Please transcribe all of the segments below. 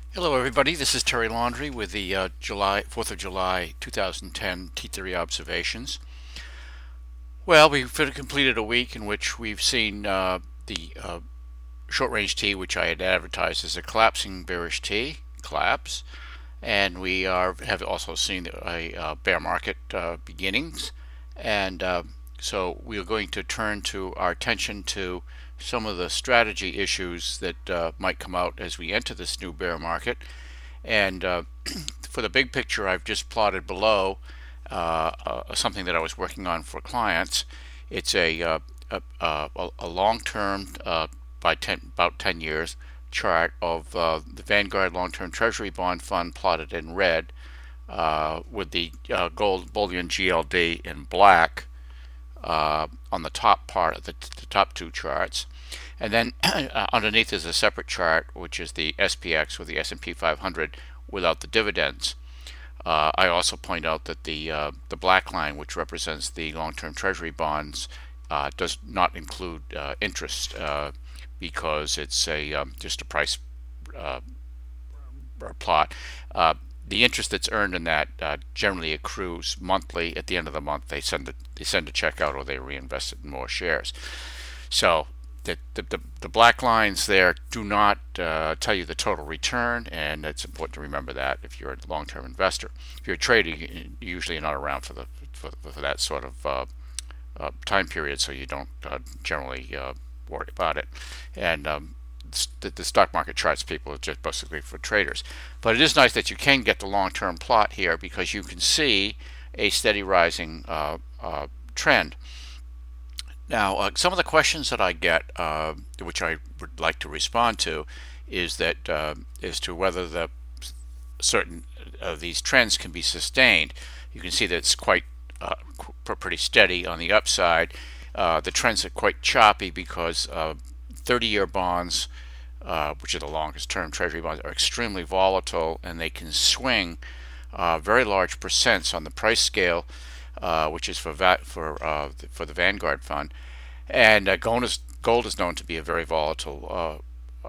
Hello, everybody. This is Terry Laundry with the 4th of July 2010 T3 observations. Well, we've completed a week in which we've seen the short range T, which I had advertised as a collapsing bearish T, collapse, and have also seen a bear market beginnings, and so we are going to turn to our attention to some of the strategy issues that might come out as we enter this new bear market. And for the big picture, I've just plotted below something that I was working on for clients. It's a long-term, about 10 years, chart of the Vanguard Long-Term Treasury Bond Fund plotted in red, with the gold bullion GLD in black on the top part of the top two charts. And then underneath is a separate chart, which is the SPX, or the S&P 500, without the dividends. I also point out that the black line, which represents the long-term Treasury bonds, does not include interest, because it's just a price plot. The interest that's earned in that generally accrues monthly. At the end of the month, they send a check out, or they reinvest it in more shares. So the black lines there do not tell you the total return, and it's important to remember that if you're a long-term investor. If you're a trader, you usually are not around for that sort of time period, so you don't generally worry about it. And the stock market charts people are just basically for traders. But it is nice that you can get the long-term plot here, because you can see a steady rising trend. Now, some of the questions that I get, which I would like to respond to, is that as to whether the certain of these trends can be sustained. You can see that it's quite pretty steady on the upside. The trends are quite choppy because 30-year bonds, which are the longest term Treasury bonds, are extremely volatile, and they can swing very large percents on the price scale, which is for the Vanguard fund. And gold is known to be a very volatile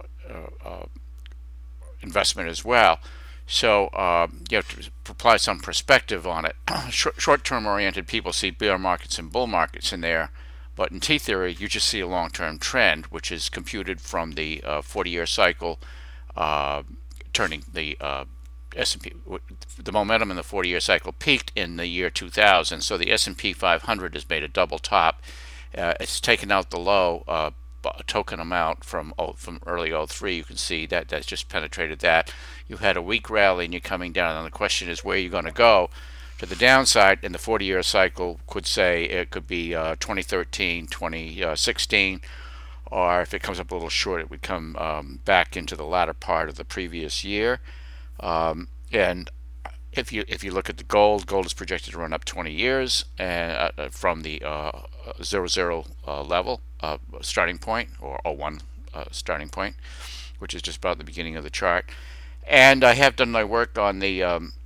investment as well. So you have to apply some perspective on it. Short-term oriented people see bear markets and bull markets in there, but in T theory, you just see a long-term trend, which is computed from the 40-year cycle, turning the S&P. The momentum in the 40-year cycle peaked in the year 2000, so the S&P 500 has made a double top. It's taken out the low token amount from early '03. You can see that that's just penetrated that. You had a weak rally and you're coming down, and the question is where you're going to go. To the downside in the 40-year cycle could say it could be 2013, 2016, or if it comes up a little short, it would come back into the latter part of the previous year. And if you look at the gold is projected to run up 20 years and from the 00 level starting point, or 01 starting point, which is just about the beginning of the chart. And I have done my work on the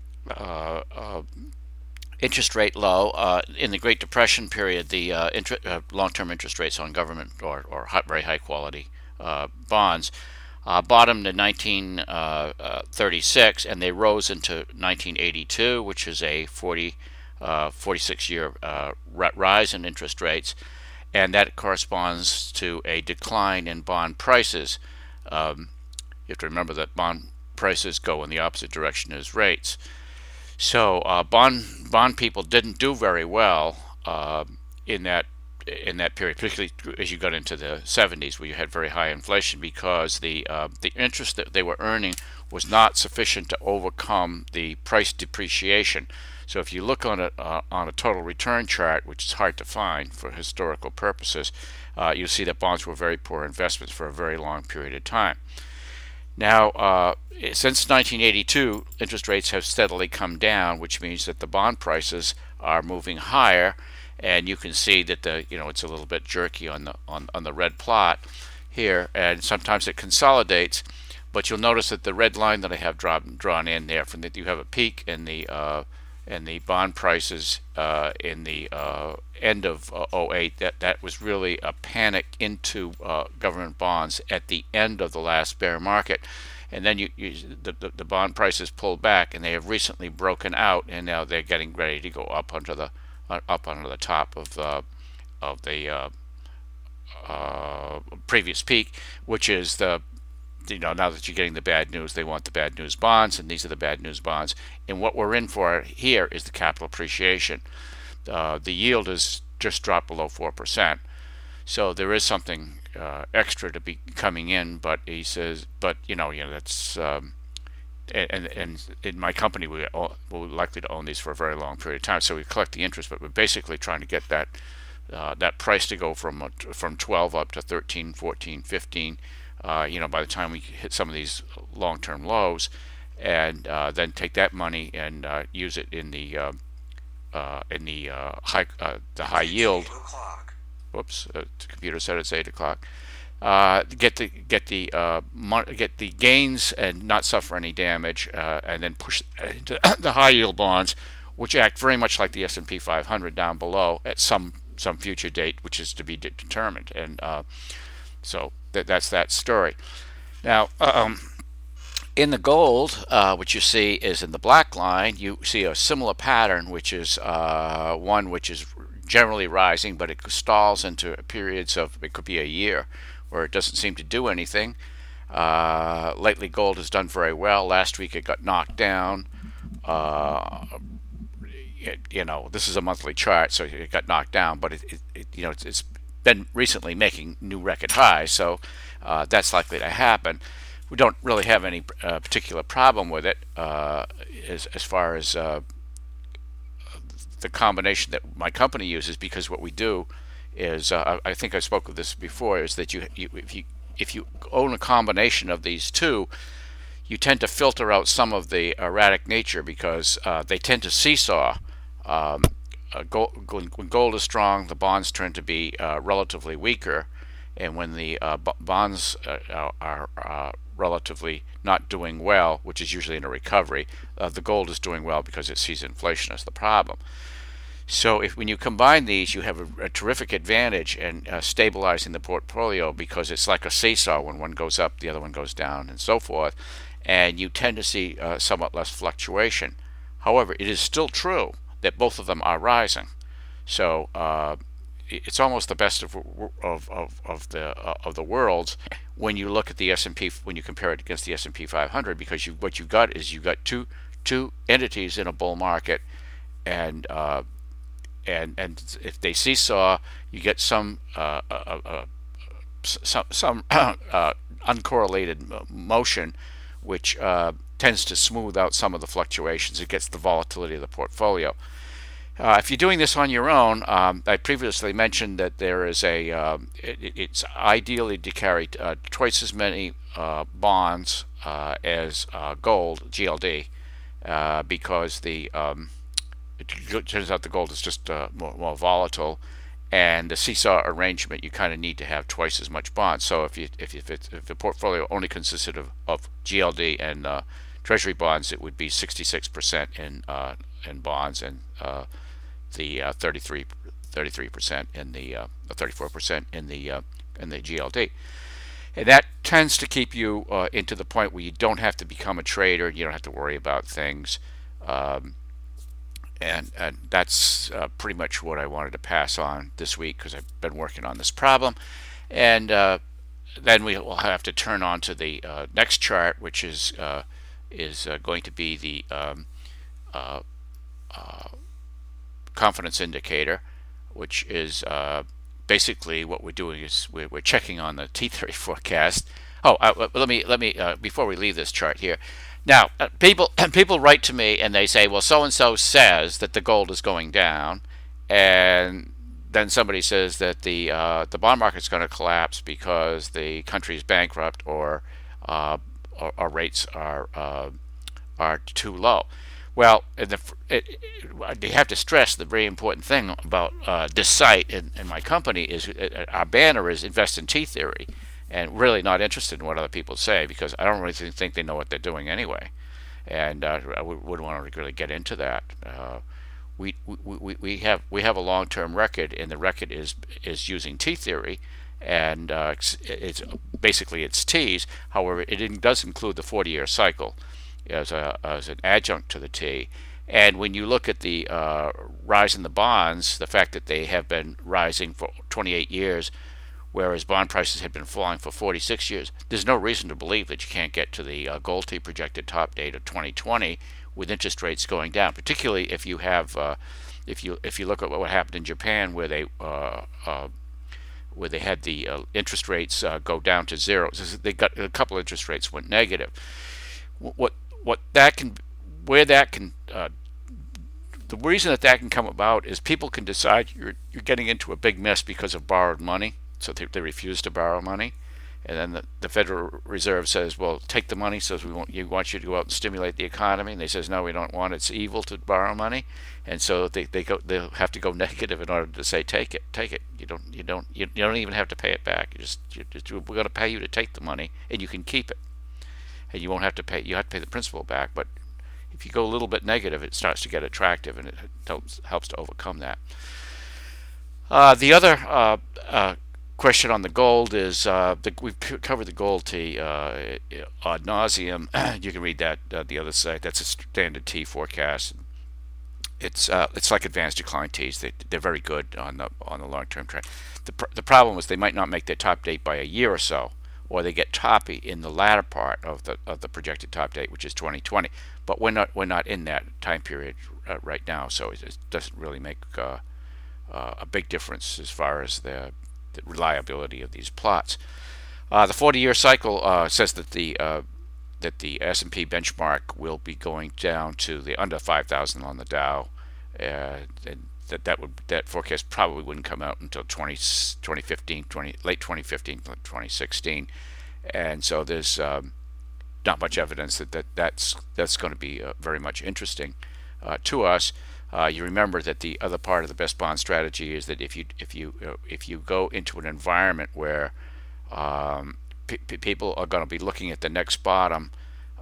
interest rate low. In the Great Depression period, the long-term interest rates on government or very high quality bonds bottomed in 1936, and they rose into 1982, which is a 46-year rise in interest rates, and that corresponds to a decline in bond prices. You have to remember that bond prices go in the opposite direction as rates. So bond people didn't do very well in that period, particularly as you got into the 70s, where you had very high inflation, because the interest that they were earning was not sufficient to overcome the price depreciation. So if you look on a total return chart, which is hard to find for historical purposes, you'll see that bonds were very poor investments for a very long period of time. Now, since 1982, interest rates have steadily come down, which means that the bond prices are moving higher, and you can see that it's a little bit jerky on the red plot here, and sometimes it consolidates. But you'll notice that the red line that I have drawn in there, from that you have a peak in the bond prices in the end of '08. That was really a panic into government bonds at the end of the last bear market, and then the bond prices pulled back, and they have recently broken out, and now they're getting ready to go up under the top of the previous peak, which is now that you're getting the bad news, they want the bad news bonds, and these are the bad news bonds. And what we're in for here is the capital appreciation. The yield has just dropped below 4%, so there is something extra to be coming in. But he says, that's and in my company we're likely to own these for a very long period of time, so we collect the interest, but we're basically trying to get that price to go from 12 up to 13, 14, 15. By the time we hit some of these long-term lows, and then take that money and use it in the high yield. Whoops, the computer said it's 8 o'clock. Get the gains and not suffer any damage, and then push into the high yield bonds, which act very much like the S&P 500 down below at some future date, which is to be determined. And so that's that story. Now, in the gold, which you see is in the black line, you see a similar pattern, which is one which is generally rising, but it stalls into periods of, it could be a year, where it doesn't seem to do anything. Lately, gold has done very well. Last week, it got knocked down. This is a monthly chart, so it got knocked down, but it's been recently making new record highs, so that's likely to happen. We don't really have any particular problem with it as far as the combination that my company uses, because what we do is, I think I spoke of this before, is that if you own a combination of these two, you tend to filter out some of the erratic nature, because they tend to seesaw. When gold is strong, the bonds tend to be relatively weaker, and when the bonds are relatively not doing well, which is usually in a recovery, the gold is doing well because it sees inflation as the problem. So when you combine these, you have a terrific advantage in stabilizing the portfolio, because it's like a seesaw. When one goes up, the other one goes down, and so forth, and you tend to see somewhat less fluctuation. However, it is still true that both of them are rising. So it's almost the best of the worlds when you look at the S&P, when you compare it against the S&P 500, because what you've got is two entities in a bull market, and if they seesaw, you get some uncorrelated motion, which tends to smooth out some of the fluctuations. It gets the volatility of the portfolio. If you're doing this on your own, I previously mentioned that there is it's ideally to carry twice as many bonds as gold, GLD, because it turns out the gold is just more volatile, and the seesaw arrangement, you kind of need to have twice as much bonds. So if the portfolio only consisted of GLD and Treasury bonds, it would be 66% in bonds, and the 33% in the 34% in the GLD. And that tends to keep you into the point where you don't have to become a trader. You don't have to worry about things. And that's pretty much what I wanted to pass on this week, because I've been working on this problem. And then we will have to turn on to the next chart, which is going to be the confidence indicator, which is basically what we're doing is we're checking on the T3 forecast. Let me before we leave this chart here. Now, people write to me and they say, well, so and so says that the gold is going down, and then somebody says that the bond market's going to collapse because the country is bankrupt, or rates are too low. Well, you have to stress the very important thing about this site and my company is our banner is Invest in T Theory, and really not interested in what other people say, because I don't really think they know what they're doing anyway, and I wouldn't want to really get into that. We have a long-term record, and the record is using T Theory, and it's basically it's T's. However, does include the 40-year cycle as an adjunct to the T. And when you look at the rise in the bonds, the fact that they have been rising for 28 years, whereas bond prices had been falling for 46 years, there's no reason to believe that you can't get to the Gold T projected top date of 2020 with interest rates going down. Particularly if you have, if you look at what happened in Japan, where they had the interest rates go down to zero. So they got a couple of interest rates went negative. What that can, where that can, the reason that can come about is people can decide you're getting into a big mess because of borrowed money, so they refuse to borrow money, and then the Federal Reserve says, well, take the money, says we want you to go out and stimulate the economy, and they says no, we don't want it. It's evil to borrow money, and so they'll have to go negative in order to say take it. You don't even have to pay it back. We're going to pay you to take the money, and you can keep it, and you won't have to pay. You have to pay the principal back, but if you go a little bit negative, it starts to get attractive, and it helps to overcome that. The other question on the gold is we've covered the gold T ad nauseum. You can read that the other side. That's a standard T forecast. It's like advanced decline Ts. They're very good on the long-term trend. The problem is they might not make their top date by a year or so, or they get toppy in the latter part of the projected top date, which is 2020. But we're not in that time period right now, so it doesn't really make a big difference as far as the reliability of these plots. The 40-year cycle says that the S&P benchmark will be going down to the under 5,000 on the Dow, and that forecast probably wouldn't come out until 2015, late 2015, 2016, and so there's not much evidence that's going to be very much interesting to us. You remember that the other part of the best bond strategy is that if you go into an environment where people are going to be looking at the next bottom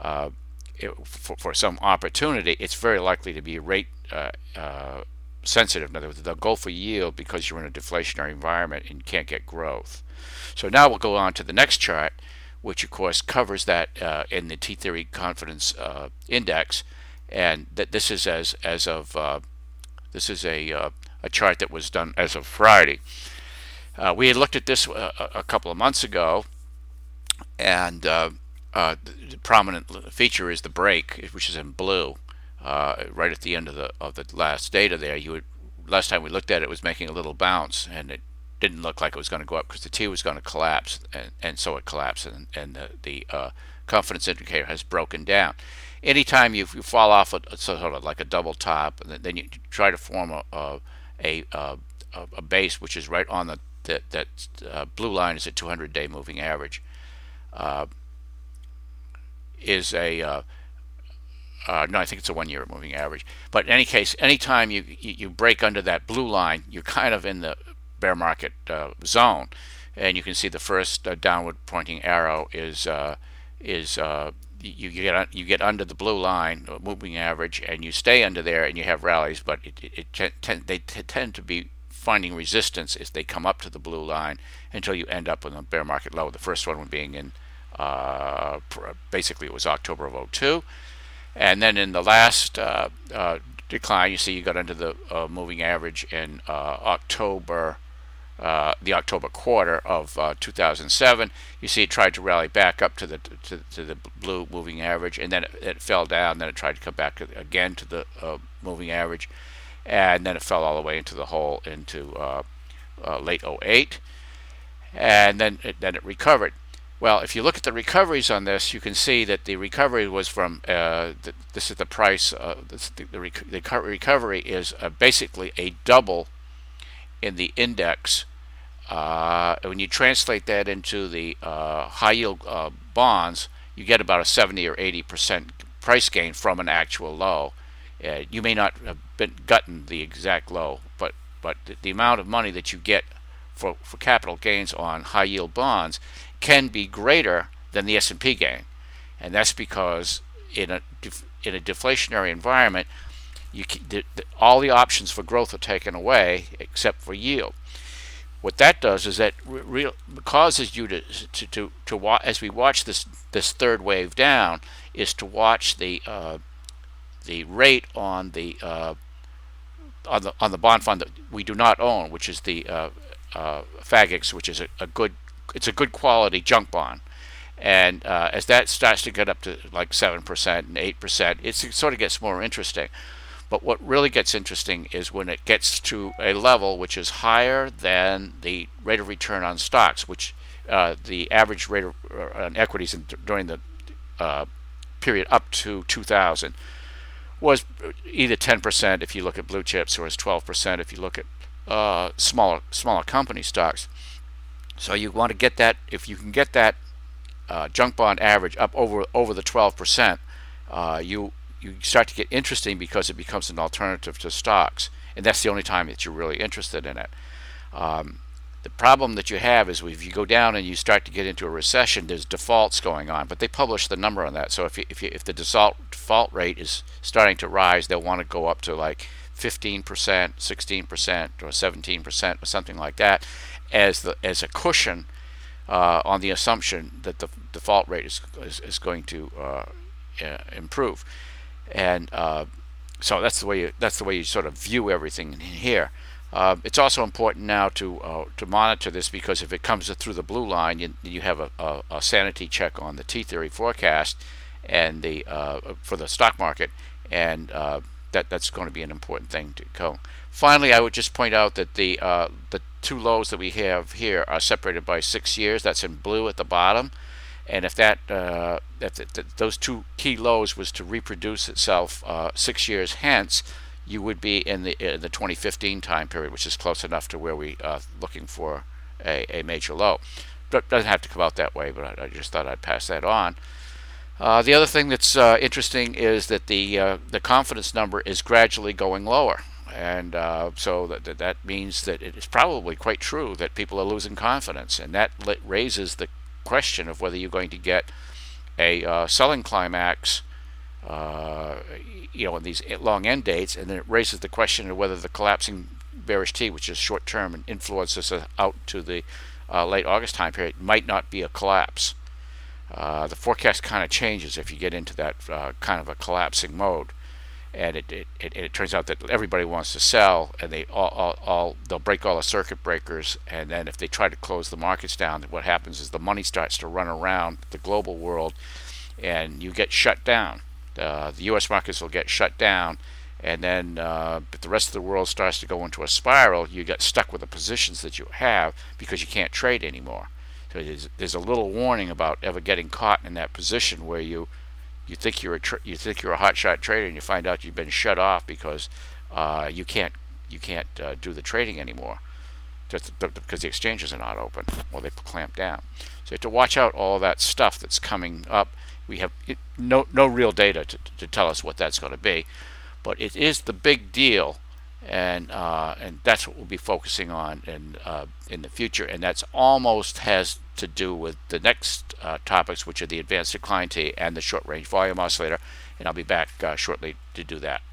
for some opportunity, it's very likely to be rate sensitive. In other words, they'll go for yield because you're in a deflationary environment and you can't get growth. So now we'll go on to the next chart, which of course covers that in the T-Theory Confidence Index, and that this is this is a chart that was done as of Friday. We had looked at this a couple of months ago, and the prominent feature is the break, which is in blue, right at the end of the last data there. Last time we looked at it, it was making a little bounce, and it didn't look like it was going to go up because the T was going to collapse, and so it collapsed, and the confidence indicator has broken down. Anytime you fall off sort of like a double top, and then you try to form a base which is right on that blue line is a 200-day moving average. Is a no, I think it's a 1-year moving average. But in any case, anytime you break under that blue line, you're kind of in the bear market zone, and you can see the first downward pointing arrow is you get under the blue line, moving average, and you stay under there, and you have rallies, but they tend to be finding resistance as they come up to the blue line until you end up in a bear market low. The first one being in basically it was October of 2002, and then in the last decline, you see you got under the moving average in October. The October quarter of 2007, you see it tried to rally back up to the blue moving average, and then it fell down. Then it tried to come back again to the moving average, and then it fell all the way into the hole into late 2008, and then it recovered. Well, if you look at the recoveries on this, you can see that the recovery was from this is the price. The recovery is basically a double in the index. When you translate that into the high yield bonds, you get about a 70 or 80% price gain from an actual low. You may not have gotten the exact low, but the amount of money that you get for capital gains on high yield bonds can be greater than the S&P gain, and that's because in a deflationary environment, all the options for growth are taken away except for yield. What that does is that causes you to watch, as we watch this third wave down, is to watch the rate on the bond fund that we do not own, which is the FAGX, which is a good quality junk bond. And as that starts to get up to like 7% and 8%, it sort of gets more interesting. But what really gets interesting is when it gets to a level which is higher than the rate of return on stocks, which the average rate on equities during the period up to 2000 was either 10% if you look at blue chips, or is 12% if you look at smaller company stocks. So you want to get that. If you can get that junk bond average up over the 12%, you start to get interesting, because it becomes an alternative to stocks, and that's the only time that you're really interested in it. The problem that you have is if you go down and you start to get into a recession, there's defaults going on, but they publish the number on that. So if the default rate is starting to rise, they'll want to go up to like 15%, 16%, or 17%, or something like that, as a cushion on the assumption that the default rate is going to improve. And so that's the way you sort of view everything in here. It's also important now to monitor this, because if it comes through the blue line, you have a sanity check on the T-theory forecast and for the stock market, and that's going to be an important thing to go. Finally, I would just point out that the two lows that we have here are separated by 6 years. That's in blue at the bottom, and if those two key lows was to reproduce itself 6 years hence, you would be in the 2015 time period, which is close enough to where we are looking for a major low. But doesn't have to come out that way, but I just thought I'd pass that on. The other thing that's interesting is that the confidence number is gradually going lower, and so that means that it is probably quite true that people are losing confidence, and that raises the question of whether you're going to get a selling climax in these long end dates, and then it raises the question of whether the collapsing bearish T, which is short term and influences us out to the late August time period, might not be a collapse. The forecast kind of changes if you get into that kind of a collapsing mode, and it turns out that everybody wants to sell, and they'll break all the circuit breakers, and then if they try to close the markets down, what happens is the money starts to run around the global world, and you get shut down. The U.S. markets will get shut down, and then if the rest of the world starts to go into a spiral, you get stuck with the positions that you have because you can't trade anymore. So there's a little warning about ever getting caught in that position where you think you're a hotshot trader, and you find out you've been shut off because you can't do the trading anymore, just because the exchanges are not open or they clamp down. So you have to watch out all that stuff that's coming up. We have no real data to tell us what that's going to be, but it is the big deal, and that's what we'll be focusing on in the future, and that's almost has to do with the next topics, which are the advanced decline T and the short range volume oscillator, and I'll be back shortly to do that.